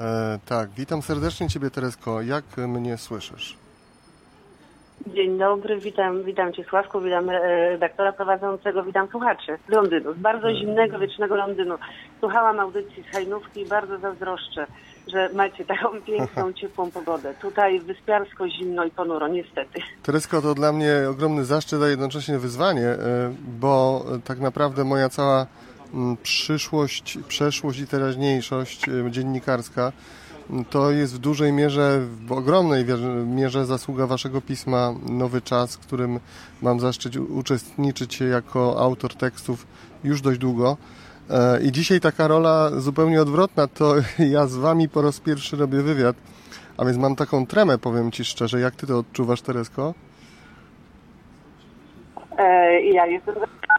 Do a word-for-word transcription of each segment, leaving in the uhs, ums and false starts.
E, tak, witam serdecznie Ciebie, Teresko. Jak mnie słyszysz? Dzień dobry, witam, witam Cię, Sławku, witam redaktora prowadzącego, witam słuchaczy z Londynu, z bardzo zimnego, wiecznego Londynu. Słuchałam audycji z Hajnówki i bardzo zazdroszczę, że macie taką piękną, ciepłą pogodę. Tutaj wyspiarsko, zimno i ponuro, niestety. Teresko, to dla mnie ogromny zaszczyt, a jednocześnie wyzwanie, bo tak naprawdę moja cała przyszłość, przeszłość i teraźniejszość dziennikarska to jest w dużej mierze, w ogromnej mierze zasługa Waszego pisma Nowy Czas, w którym mam zaszczyt uczestniczyć jako autor tekstów już dość długo. I dzisiaj taka rola zupełnie odwrotna, to ja z Wami po raz pierwszy robię wywiad, a więc mam taką tremę, powiem Ci szczerze. Jak Ty to odczuwasz, Teresko? E, ja jestem...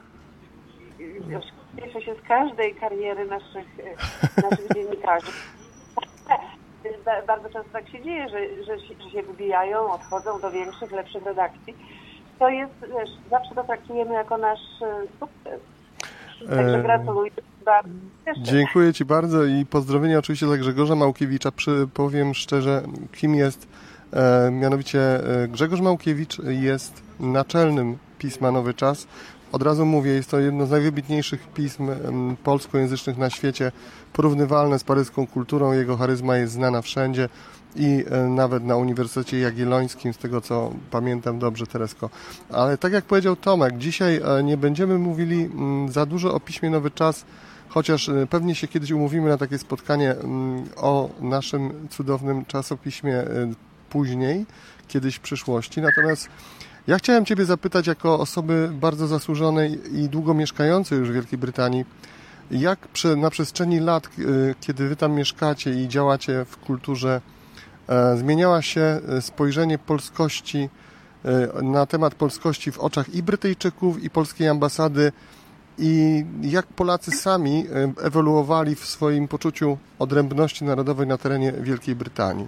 Cieszę się z każdej kariery naszych, naszych dziennikarzy. Bardzo często tak się dzieje, że, że, że się wybijają, odchodzą do większych, lepszych redakcji. To jest, wiesz, zawsze to traktujemy jako nasz sukces. Także gratuluję bardzo. Dziękuję Ci bardzo i pozdrowienia oczywiście dla Grzegorza Małkiewicza. Przy, powiem szczerze, kim jest. E, mianowicie Grzegorz Małkiewicz jest naczelnym pisma Nowy Czas. Od razu mówię, jest to jedno z najwybitniejszych pism polskojęzycznych na świecie, porównywalne z paryską kulturą. Jego charyzma jest znana wszędzie i nawet na Uniwersytecie Jagiellońskim, z tego co pamiętam dobrze, Teresko. Ale tak jak powiedział Tomek, dzisiaj nie będziemy mówili za dużo o piśmie Nowy Czas, chociaż pewnie się kiedyś umówimy na takie spotkanie o naszym cudownym czasopiśmie później, kiedyś w przyszłości. Natomiast ja chciałem Ciebie zapytać, jako osoby bardzo zasłużonej i długo mieszkającej już w Wielkiej Brytanii, jak przy, na przestrzeni lat, kiedy Wy tam mieszkacie i działacie w kulturze, e, zmieniała się spojrzenie polskości e, na temat polskości w oczach i Brytyjczyków, i polskiej ambasady, i jak Polacy sami ewoluowali w swoim poczuciu odrębności narodowej na terenie Wielkiej Brytanii?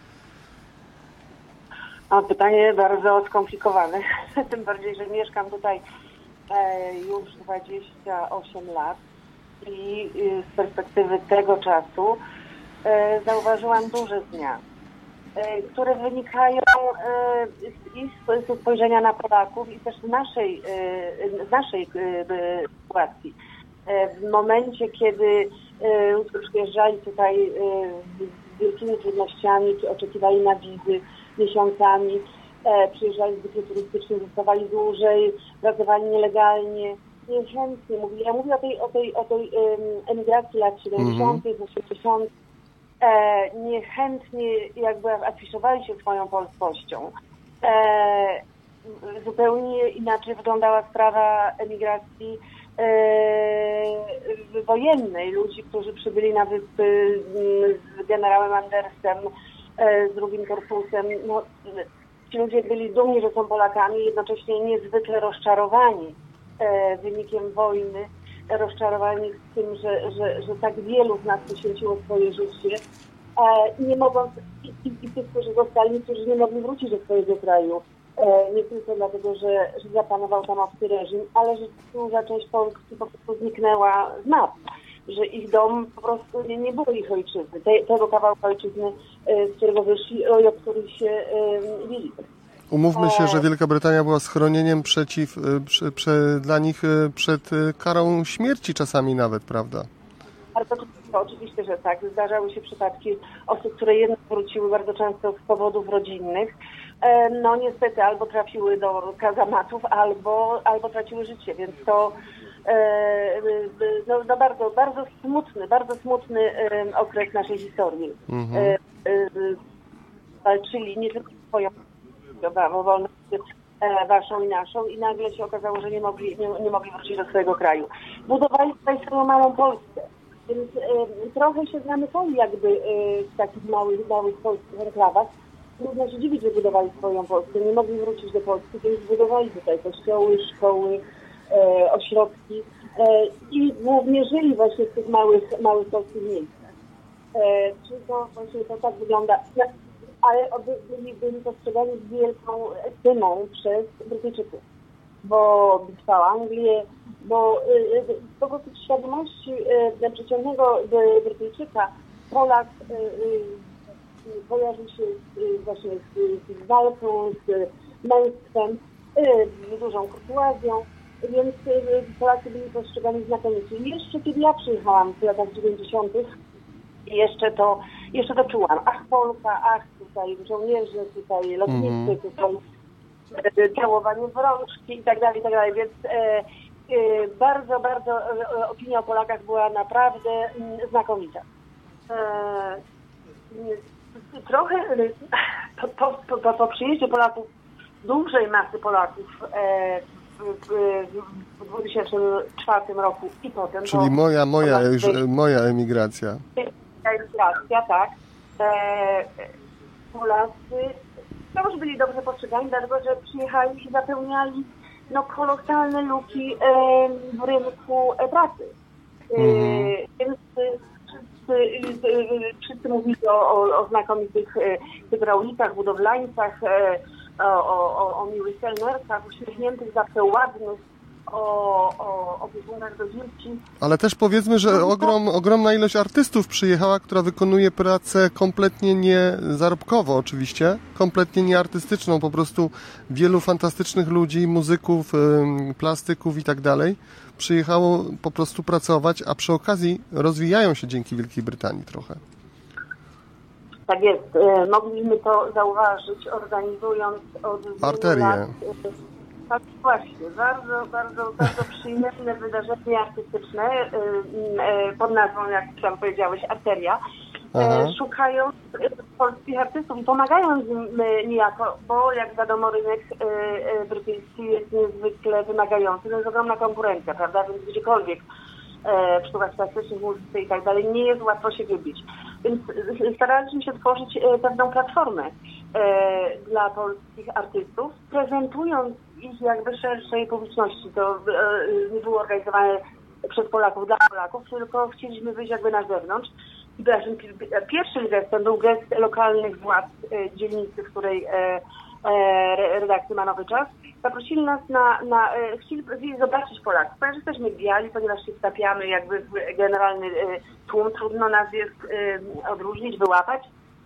A pytanie bardzo skomplikowane, tym bardziej, że mieszkam tutaj e, już dwadzieścia osiem lat i y, z perspektywy tego czasu e, zauważyłam duże zmiany, e, które wynikają e, i z, z spojrzenia na Polaków i też z naszej, e, z naszej e, sytuacji. E, w momencie, kiedy e, przyjeżdżali tutaj e, z wielkimi trudnościami, czy oczekiwali na wizy, miesiącami, e, przyjeżdżali zwykle turystycznie, zostawali dłużej, pracowali nielegalnie, niechętnie mówili. Ja mówię o tej, o tej, o tej um, emigracji lat siedemdziesiątych, osiemdziesiątych. E, niechętnie jakby afiszowali się swoją polskością. E, zupełnie inaczej wyglądała sprawa emigracji e, wojennej. Ludzi, którzy przybyli na wyspy z generałem Andersem, z drugim korpusem. No, ci ludzie byli dumni, że są Polakami, jednocześnie niezwykle rozczarowani e, wynikiem wojny, rozczarowani z tym, że, że, że tak wielu z nas poświęciło swoje życie e, i nie mogąc, i, i, i tych, którzy zostali, którzy nie mogli wrócić do swojego kraju. E, nie tylko dlatego, że, że zapanował tam obcy reżim, ale że duża część Polski po prostu zniknęła z map. Że ich dom po prostu nie, nie było ich ojczyzny, Te, tego kawałka ojczyzny, z którego wyszli i o których się wili. Umówmy się, że Wielka Brytania była schronieniem przeciw, prze, prze, dla nich przed karą śmierci czasami nawet, prawda? Bardzo często, oczywiście, że tak. Zdarzały się przypadki osób, które jednak wróciły bardzo często z powodów rodzinnych. No niestety albo trafiły do kazamatów, albo, albo traciły życie, więc to no, no bardzo, bardzo smutny, bardzo smutny okres naszej historii. Mhm. Walczyli nie tylko swoją wolność waszą i naszą i nagle się okazało, że nie mogli, nie, nie mogli wrócić do swojego kraju. Budowali tutaj swoją małą Polskę, więc trochę się zamykali jakby w takich małych, małych polskich enklawach. Trudno się dziwić, że budowali swoją Polskę. Nie mogli wrócić do Polski, więc budowali tutaj kościoły, szkoły, e, ośrodki e, i głównie żyli właśnie w tych małych, małych polskich miejscach. E, czyli to właśnie to tak wygląda. Ale byli, byli postrzegani z wielką estymą przez Brytyjczyków, bo bitwa o Anglię, bo z powodu świadomości przeciętnego Brytyjczyka Polak y, y, kojarzy się y, właśnie z, z walką, z męstwem, y, z dużą kurtuazją, więc y, Polacy byli postrzegani znakomicie. Jeszcze kiedy ja przyjechałam w latach dziewięćdziesiątych, jeszcze to, jeszcze to czułam. Ach, Polka, ach, tutaj żołnierze, tutaj lotnicy, mm. tutaj całowanie w rączki i tak dalej, i tak dalej, więc e, e, bardzo, bardzo e, opinia o Polakach była naprawdę m, znakomita. E, trochę po, po, po, po przyjeździe Polaków, dużej masy Polaków e, w, w, w dwa tysiące czwartym roku i potem... Czyli moja, moja, już, moja emigracja. Emigracja, tak. E, Polacy też byli dobrze postrzegani, dlatego że przyjechali i zapełniali no, kolosalne luki e, w rynku e, pracy. E, mm. Więc wszyscy, e, wszyscy mówili o, o, o znakomitych e, hydraulikach, budowlańcach, e, o, o, o miłych kelnerkach, uśmiechniętych, zawsze ładnych, o, o opiekunach do dzieci. Ale też powiedzmy, że ogrom, ogromna ilość artystów przyjechała, która wykonuje pracę kompletnie nie zarobkowo oczywiście, kompletnie nieartystyczną, po prostu wielu fantastycznych ludzi, muzyków, plastyków i tak dalej przyjechało po prostu pracować, a przy okazji rozwijają się dzięki Wielkiej Brytanii trochę. Tak jest. Mogliśmy to zauważyć, organizując od Arterię. Lat, tak właśnie, bardzo, bardzo, bardzo przyjemne wydarzenie artystyczne pod nazwą, jak tam powiedziałeś, Arteria, Aha. szukając polskich artystów i pomagając im niejako, bo jak wiadomo rynek brytyjski jest niezwykle wymagający, to jest ogromna konkurencja, prawda, więc gdziekolwiek w sztukach plastycznych, muzyce i tak dalej, nie jest łatwo się wybić. Więc staraliśmy się tworzyć pewną platformę dla polskich artystów, prezentując ich jakby szerszej publiczności. To nie było organizowane przez Polaków dla Polaków, tylko chcieliśmy wyjść jakby na zewnątrz. I naszym pierwszym gestem był gest lokalnych władz dzielnicy, w której redakcja ma Nowy Czas. Zaprosili nas na, na chcieli zobaczyć Polaków, ponieważ jesteśmy biali, ponieważ się wtapiamy jakby w generalny tłum, trudno nas jest odróżnić, wyłapać.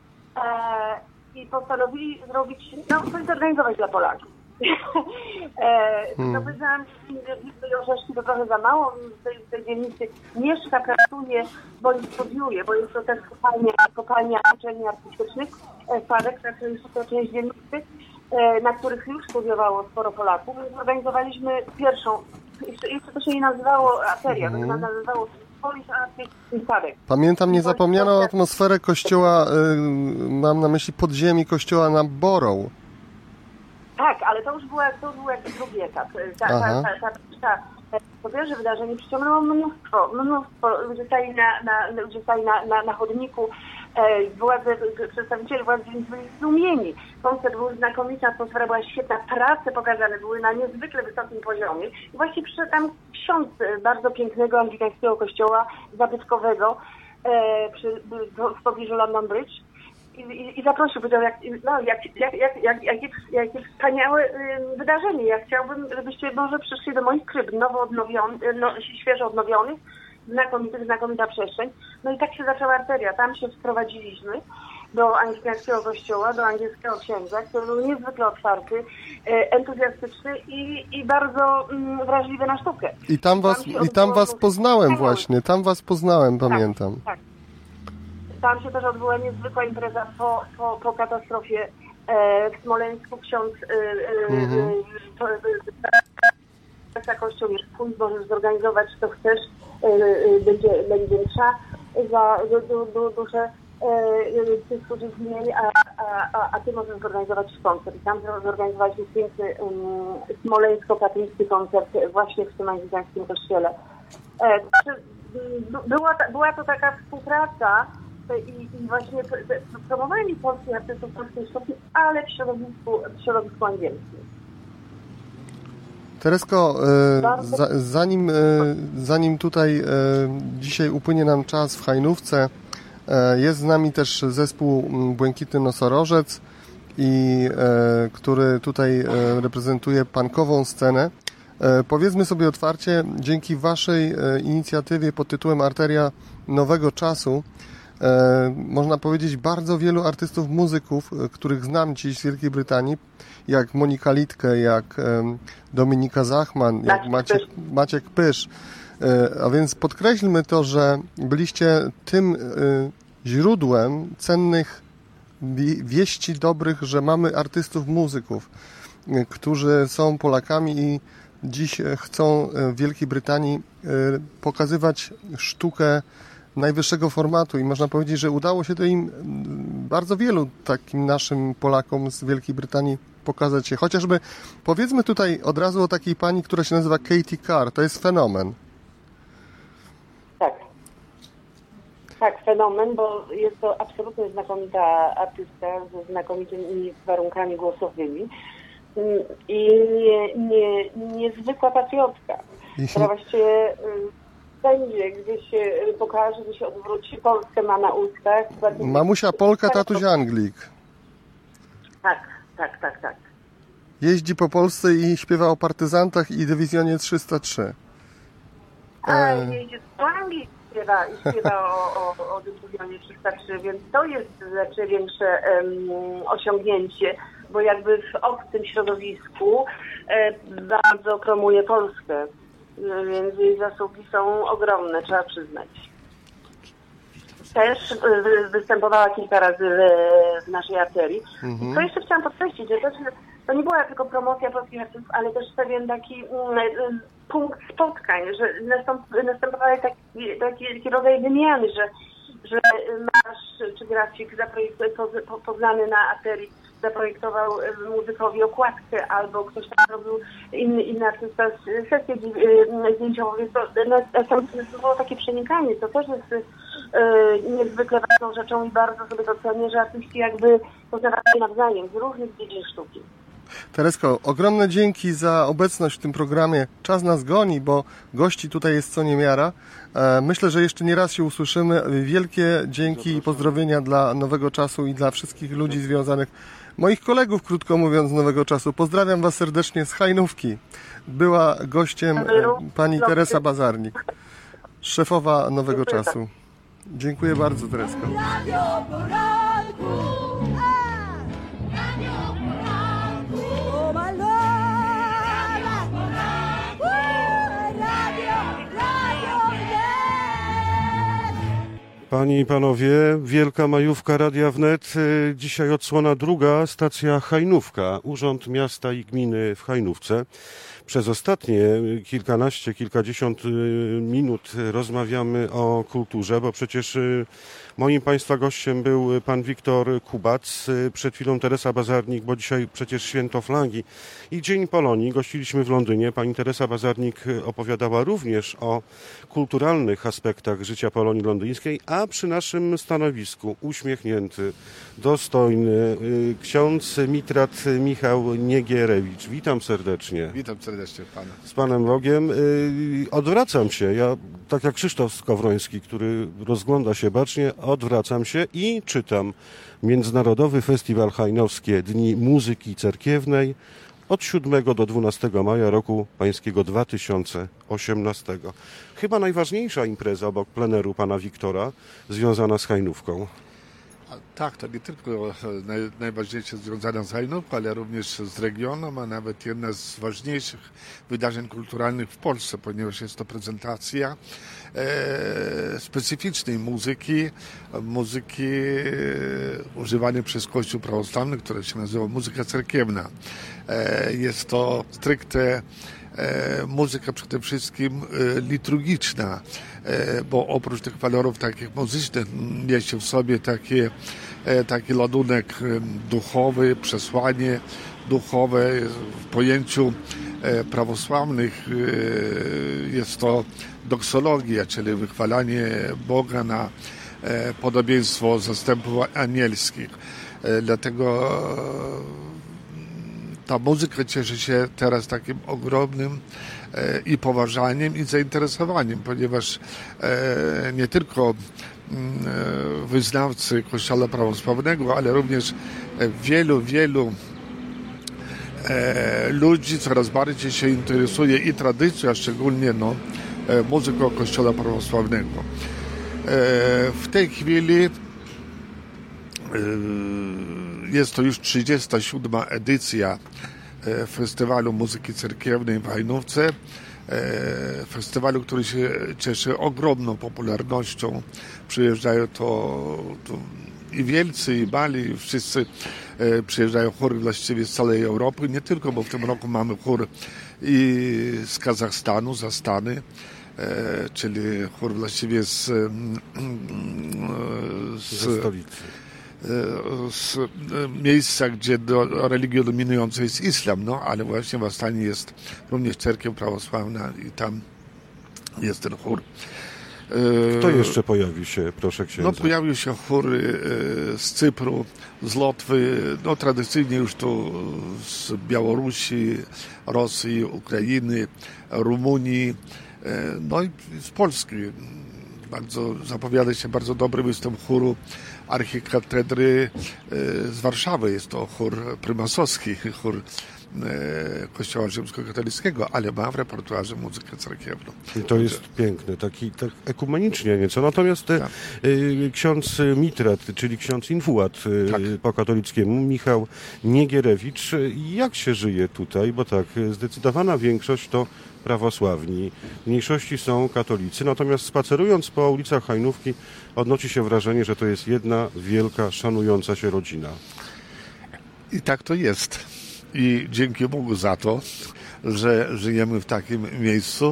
I postanowili zrobić, no coś zorganizować dla Polaków. Hmm. No powiedziałam, że orzeszki to trochę za mało, w tej, w tej dzielnicy mieszka, pracuje, bądź studiuje, bo jest to też kopalnia, kopalnia uczelni artystycznych, Spadek, to jest to część dzielnicy, na których już studiowało sporo Polaków. Zorganizowaliśmy pierwszą, jeszcze, jeszcze to się nie nazywało Arteria, hmm. to się nazywało Polish Artist in Spadek. Pamiętam niezapomnianą atmosferę kościoła, y, mam na myśli podziemi kościoła na Borough. Tak, ale to już był, to już był jakiś drugi etap. Ta, ta, ta, ta, ta, ta, po pierwsze wydarzenie przyciągnęło mnóstwo, mnóstwo. Ludzie stali na, na, ludzie stali na, na, na chodniku, e, władze, przedstawiciele władzy byli zdumieni. Koncert był znakomity, atmosfera była świetna, prace pokazane były na niezwykle wysokim poziomie. I właśnie przyszedł tam ksiądz bardzo pięknego anglikańskiego kościoła zabytkowego e, przy, w pobliżu London Bridge. I, i, i zaprosił, powiedział, jak, no, jak, jak, jak, jak, jakie, jakie wspaniałe y, wydarzenie. Ja chciałbym, żebyście może przyszli do moich kryb, nowo odnowionych, no, świeżo odnowionych, znakomitych, znakomita przestrzeń. No i tak się zaczęła Arteria. Tam się wprowadziliśmy do angielskiego kościoła, do angielskiego księdza, który był niezwykle otwarty, y, entuzjastyczny i, i bardzo y, wrażliwy na sztukę. I tam was, tam i tam was poznałem właśnie, tam was poznałem, pamiętam. Tak, tak. Tam się też odbyła niezwykła impreza po, po, po katastrofie e, w Smoleńsku. Ksiądz e, e, kościół jest twój, możesz zorganizować, co chcesz, e, e, będzie, będzie msza za du, du, du, duszę e, tych, którzy zginęli, a, a, a ty możesz zorganizować koncert. I tam zorganizowaliśmy piękny um, smoleńsko-katolicki koncert właśnie w tym angielskim kościele. E, była, była to taka współpraca I, i właśnie promowali polskich artystów polskiej sztuki, ale w środowisku, w środowisku angielskim. Teresko, e, za, zanim, e, zanim tutaj e, dzisiaj upłynie nam czas w Hajnówce, e, jest z nami też zespół Błękitny Nosorożec, i, e, który tutaj e, reprezentuje punkową scenę. E, powiedzmy sobie otwarcie, dzięki waszej e, inicjatywie pod tytułem Arteria Nowego Czasu e, można powiedzieć, bardzo wielu artystów, muzyków, których znam dziś z Wielkiej Brytanii, jak Monika Litke, jak e, Dominika Zachman, jak Maciek, Maciek Pysz. E, a więc podkreślmy to, że byliście tym e, źródłem cennych wieści dobrych, że mamy artystów, muzyków, którzy są Polakami i dziś chcą w Wielkiej Brytanii pokazywać sztukę najwyższego formatu i można powiedzieć, że udało się to im bardzo wielu takim naszym Polakom z Wielkiej Brytanii pokazać się. Chociażby powiedzmy tutaj od razu o takiej pani, która się nazywa Katie Carr. To jest fenomen. Tak. Tak, fenomen, bo jest to absolutnie znakomita artystka ze znakomitymi warunkami głosowymi i nie, nie, niezwykła patriotka, która właściwie wszędzie, gdzie się pokaże, gdzie się odwróci, Polskę ma na ustach. Mamusia Polka, tatuś Anglik. Tak, tak, tak, tak. Jeździ po Polsce i śpiewa o partyzantach i dywizjonie trzysta trzy. A, jeździ po Anglii śpiewa i śpiewa o, o, o dywizjonie trzysta trzy, więc to jest znacznie większe um, osiągnięcie, bo jakby w obcym środowisku e, bardzo promuje Polskę, więc jej zasługi są ogromne, trzeba przyznać. Też y, występowała kilka razy w, w naszej arterii. Mhm. Co jeszcze chciałam podkreślić, że też, to nie była tylko promocja polskich artystów, ale też pewien taki y, y, punkt spotkań, że nastąp, następowały taki, taki, taki rodzaj wymiany, że, że nasz czy grafik po, po, poznany na arterii zaprojektował muzykowi okładkę, albo ktoś tam robił inny, inny artysta sesję zdjęciową, więc to, to było takie przenikanie, to też jest e, niezwykle ważną rzeczą i bardzo sobie to cenię, że artyści jakby poznawali się nawzajem z różnych dziedzin sztuki. Teresko, ogromne dzięki za obecność w tym programie. Czas nas goni, bo gości tutaj jest co niemiara. Myślę, że jeszcze nie raz się usłyszymy. Wielkie dzięki i pozdrowienia dla Nowego Czasu i dla wszystkich ludzi związanych, moich kolegów, krótko mówiąc, z Nowego Czasu. Pozdrawiam Was serdecznie z Hajnówki. Była gościem pani Teresa Bazarnik, szefowa Nowego Czasu. Dziękuję bardzo, Teresko. Panie i panowie, wielka majówka Radia Wnet. Dzisiaj odsłona druga, stacja Hajnówka, Urząd Miasta i Gminy w Hajnówce. Przez ostatnie kilkanaście, kilkadziesiąt minut rozmawiamy o kulturze, bo przecież moim Państwa gościem był pan Wiktor Kubac, przed chwilą Teresa Bazarnik, bo dzisiaj przecież święto flagi i Dzień Polonii. Gościliśmy w Londynie. Pani Teresa Bazarnik opowiadała również o kulturalnych aspektach życia Polonii londyńskiej, a przy naszym stanowisku uśmiechnięty, dostojny ksiądz mitrat Michał Niegierewicz. Witam serdecznie. Witam serdecznie pana. Z Panem Bogiem. Odwracam się, ja tak jak Krzysztof Skowroński, który rozgląda się bacznie, odwracam się i czytam Międzynarodowy Festiwal Hajnowskie Dni Muzyki Cerkiewnej od siódmego do dwunastego maja roku pańskiego dwa tysiące osiemnastego. Chyba najważniejsza impreza obok pleneru pana Wiktora związana z Hajnówką. Tak, to nie tylko naj, najważniejsze związane z Hajnówką, ale również z regionem, a nawet jedna z ważniejszych wydarzeń kulturalnych w Polsce, ponieważ jest to prezentacja e, specyficznej muzyki, muzyki e, używanej przez Kościół prawosławny, która się nazywa muzyka cerkiewna. E, jest to stricte E, muzyka przede wszystkim e, liturgiczna, e, bo oprócz tych walorów takich muzycznych mieści w sobie takie, e, taki ładunek e, duchowy, przesłanie duchowe. W pojęciu e, prawosławnych e, jest to doksologia, czyli wychwalanie Boga na e, podobieństwo zastępów anielskich. E, dlatego e, ta muzyka cieszy się teraz takim ogromnym e, i poważaniem, i zainteresowaniem, ponieważ e, nie tylko e, wyznawcy Kościoła prawosławnego, ale również wielu, wielu e, ludzi coraz bardziej się interesuje i tradycją, a szczególnie no, e, muzyką Kościoła prawosławnego. W tej chwili jest to już trzydziesta siódma edycja Festiwalu Muzyki Cerkiewnej w Hajnówce. Festiwalu, który się cieszy ogromną popularnością. Przyjeżdżają to, to i wielcy, i mali, wszyscy przyjeżdżają chóry właściwie z całej Europy. Nie tylko, bo w tym roku mamy chór i z Kazachstanu, z Astany, czyli chór właściwie z, z, ze stolicy. z miejsca, gdzie do, religią dominującą jest islam, no ale właśnie w Astanie jest również cerkiew prawosławna i tam jest ten chór. Kto jeszcze pojawi się, proszę księdza? No pojawił się chór z Cypru, z Łotwy, no tradycyjnie już tu z Białorusi, Rosji, Ukrainy, Rumunii, no i z Polski. Bardzo, zapowiada się bardzo dobry występ chóru archikatedry z Warszawy. Jest to chór prymasowski, chór Kościoła Rzymskokatolickiego, ale ma w repertuarze muzykę cerkiewną. I to jest piękne, taki tak ekumenicznie nieco. Natomiast tak. y, ksiądz Mitrat, czyli ksiądz Infułat y, tak. po katolickiemu, Michał Niegierewicz, jak się żyje tutaj? Bo tak, zdecydowana większość to prawosławni, w mniejszości są katolicy, natomiast spacerując po ulicach Hajnówki odnosi się wrażenie, że to jest jedna wielka, szanująca się rodzina. I tak to jest. I dzięki Bogu za to, że żyjemy w takim miejscu.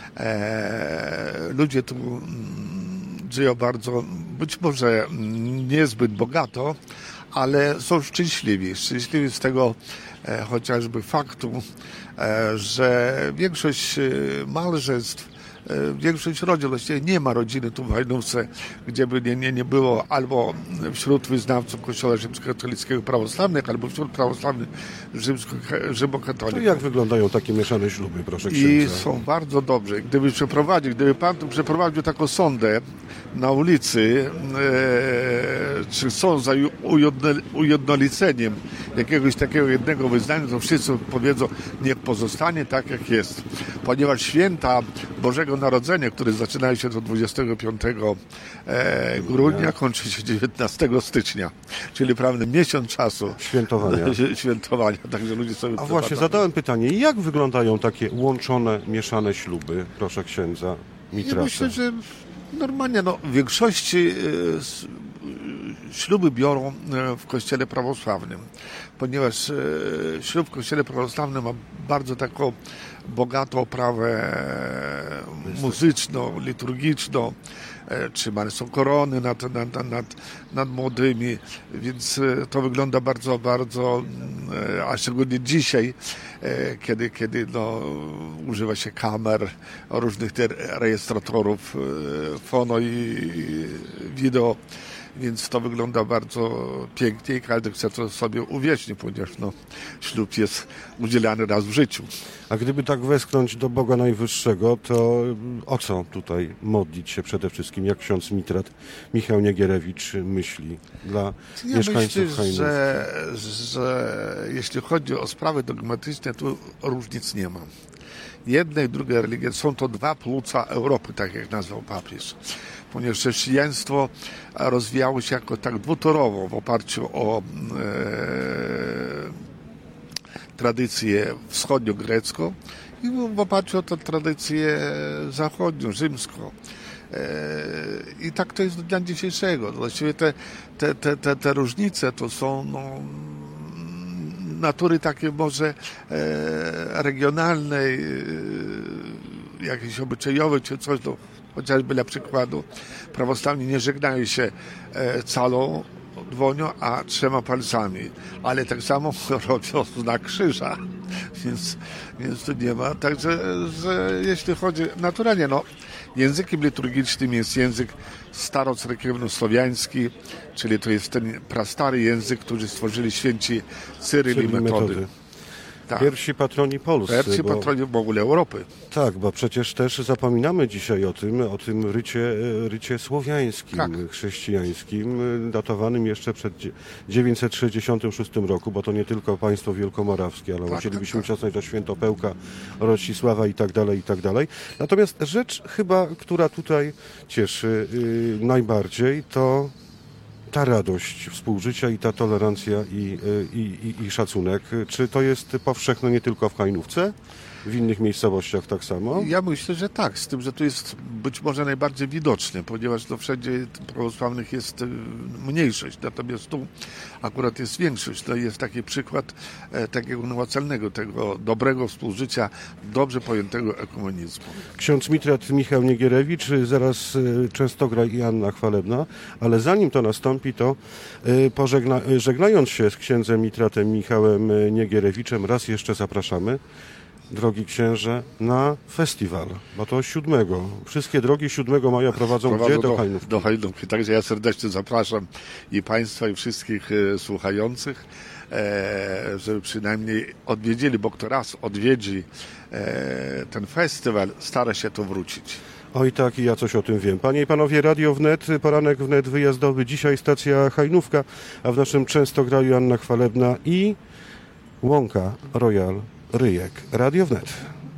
E, ludzie tu żyją bardzo, być może niezbyt bogato, ale są szczęśliwi. Szczęśliwi z tego e, chociażby faktu, e, że większość małżeństw, większość rodzin, właściwie nie ma rodziny tu w Hajnówce, gdzie by nie, nie, nie było albo wśród wyznawców Kościoła Rzymskokatolickiego prawosławnych, albo wśród prawosławnych rzymokatolików. To jak wyglądają takie mieszane śluby, proszę księdza? I są bardzo dobrze. Gdyby przeprowadził, gdyby pan tu przeprowadził taką sondę na ulicy, e, czy są za ujednoliceniem jakiegoś takiego jednego wyznania, to wszyscy powiedzą, niech pozostanie tak, jak jest. Ponieważ święta Bożego Narodzenia, które zaczynają się do dwudziestego piątego grudnia, kończy się dziewiętnastego stycznia, czyli prawdę miesiąc czasu świętowania. świętowania. Także ludzie sobie A właśnie, zadałem pytanie, jak wyglądają takie łączone, mieszane śluby, proszę księdza Mitrasa? Ja myślę, że normalnie, no, w większości śluby biorą w Kościele prawosławnym, ponieważ ślub w Kościele prawosławnym ma bardzo taką bogatą oprawę muzyczną, liturgiczną, trzymane są korony nad, nad, nad, nad młodymi, więc to wygląda bardzo, bardzo, a szczególnie dzisiaj, kiedy, kiedy no, używa się kamer, różnych rejestratorów fono i wideo, więc to wygląda bardzo pięknie i każdy chce to sobie uwiecznić, ponieważ no, ślub jest udzielany raz w życiu. A gdyby tak westchnąć do Boga Najwyższego, to o co tutaj modlić się przede wszystkim, jak ksiądz Mitrat Michał Niegierewicz myśli dla ja mieszkańców myślę, Hajnówki? że, że jeśli chodzi o sprawy dogmatyczne, tu różnic nie ma. Jedna i druga religia są to dwa płuca Europy, tak jak nazwał papież. Ponieważ chrześcijaństwo rozwijało się jako tak dwutorowo w oparciu o e, tradycję wschodnio-grecką i w oparciu o tę tradycję zachodnią, rzymską. E, I tak to jest do dnia dzisiejszego. Właściwie te, te, te, te, te różnice to są no, natury takie może e, regionalnej, e, jakiejś obyczajowej czy coś, no, chociażby dla przykładu, prawosławni nie żegnają się e, calą dłonią, a trzema palcami, ale tak samo robią znak krzyża, więc, więc tu nie ma. Także, że jeśli chodzi, naturalnie, no, językiem liturgicznym jest język starocerkiewno-słowiański, czyli to jest ten prastary język, który stworzyli święci Cyryl i Metody. Tak. Pierwsi patroni Polscy. Pierwsi bo... patroni w ogóle Europy. Tak, bo przecież też zapominamy dzisiaj o tym, o tym rycie, rycie słowiańskim, Tak. chrześcijańskim, datowanym jeszcze przed dziewięćset sześćdziesiątym szóstym roku, bo to nie tylko państwo wielkomorawskie, ale Tak, musielibyśmy tak, tak. ciosnąć do Świętopełka, Rocisława i tak dalej, i tak dalej. Natomiast rzecz chyba, która tutaj cieszy yy, najbardziej, to ta radość współżycia i ta tolerancja i, i, i, i szacunek. Czy to jest powszechne nie tylko w Hajnówce? W innych miejscowościach tak samo? Ja myślę, że tak, z tym, że tu jest być może najbardziej widoczne, ponieważ to wszędzie prawosławnych jest e, mniejszość, natomiast tu akurat jest większość. To jest taki przykład e, takiego namacalnego, tego dobrego współżycia, dobrze pojętego ekumenizmu. Ksiądz mitrat Michał Niegierewicz, zaraz e, Częstogra i Anna Chwalebna, ale zanim to nastąpi, to e, pożegna, e, żegnając się z księdzem mitratem Michałem e, Niegierewiczem, raz jeszcze zapraszamy, drogi księże, na festiwal, bo to siódmego. Wszystkie drogi siódmego maja prowadzą, Prowadzą gdzie? Do, do Hajnówki. Do Hajnówki. Także ja serdecznie zapraszam i Państwa, i wszystkich e, słuchających, e, żeby przynajmniej odwiedzili, bo kto raz odwiedzi e, ten festiwal, stara się to wrócić. Oj tak, i ja coś o tym wiem. Panie i panowie, Radio Wnet, poranek Wnet wyjazdowy. Dzisiaj stacja Hajnówka, a w naszym Częstograju Anna Chwalebna i Łąka Royal Ryjek. Radio Wnet.